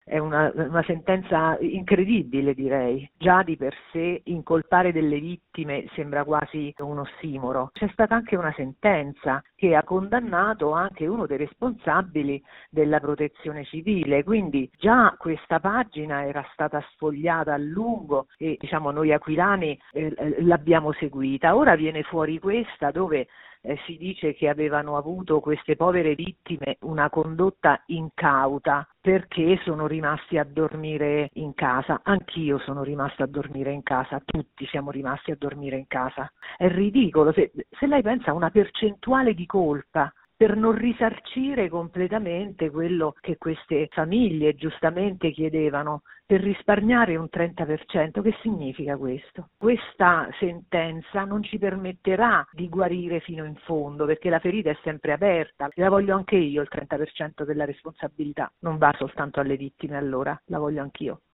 è una sentenza incredibile, direi. Già di per sé incolpare delle vittime sembra quasi un ossimoro. C'è stata anche una sentenza che ha condannato anche uno dei responsabili della protezione civile, quindi già questa pagina era stata sfogliata a lungo e diciamo noi aquilani l'abbiamo seguita. Ora viene fuori questa dove si dice che avevano avuto queste povere vittime una condotta incauta perché sono rimasti a dormire in casa. Anch'io sono rimasta a dormire in casa, tutti siamo rimasti a dormire in casa. È ridicolo, se lei pensa a una percentuale di colpa per non risarcire completamente quello che queste famiglie giustamente chiedevano, per risparmiare un 30%. Che significa questo? Questa sentenza non ci permetterà di guarire fino in fondo, perché la ferita è sempre aperta. La voglio anche io il 30% della responsabilità, non va soltanto alle vittime, allora la voglio anch'io.